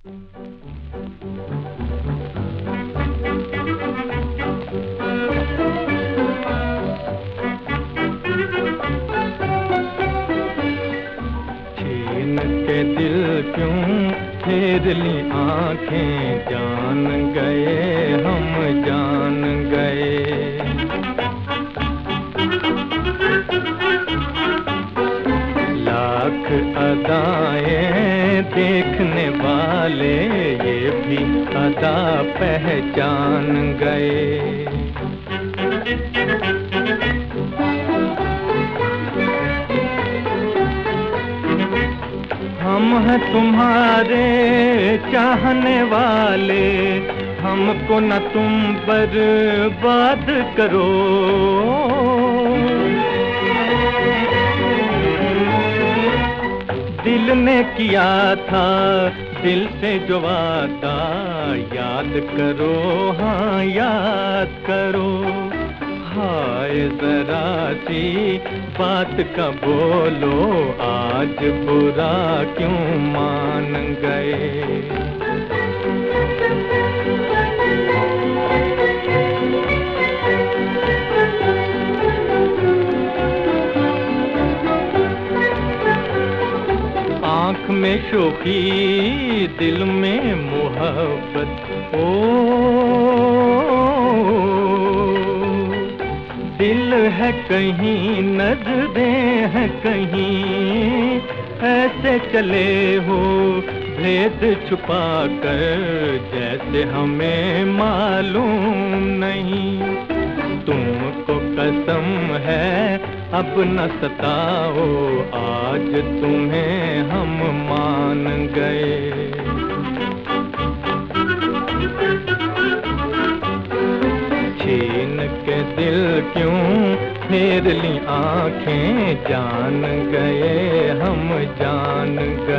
छीन के दिल क्यों फेर ली आंखें, जान गए हम जान गए। लाख अदाएं देखने वाले ये भी अदा पहचान गए। हम हैं तुम्हारे चाहने वाले, हमको न तुम बर्बाद करो। दिल ने किया था दिल से जो वादा, याद करो हाँ याद करो। हाय जरा सी बात का बोलो, आज बुरा क्यों मान गए। आँख में शोखी दिल में मोहब्बत, ओ दिल है कहीं नजरें हैं कहीं, ऐसे चले हो भेद छुपा कर जैसे हमें मालूम नहीं। तुमको कसम है अब न सताओ, आज तुम्हें हम मान गए। छीन के दिल क्यों फेर ली आंखें, जान गए हम जान गए।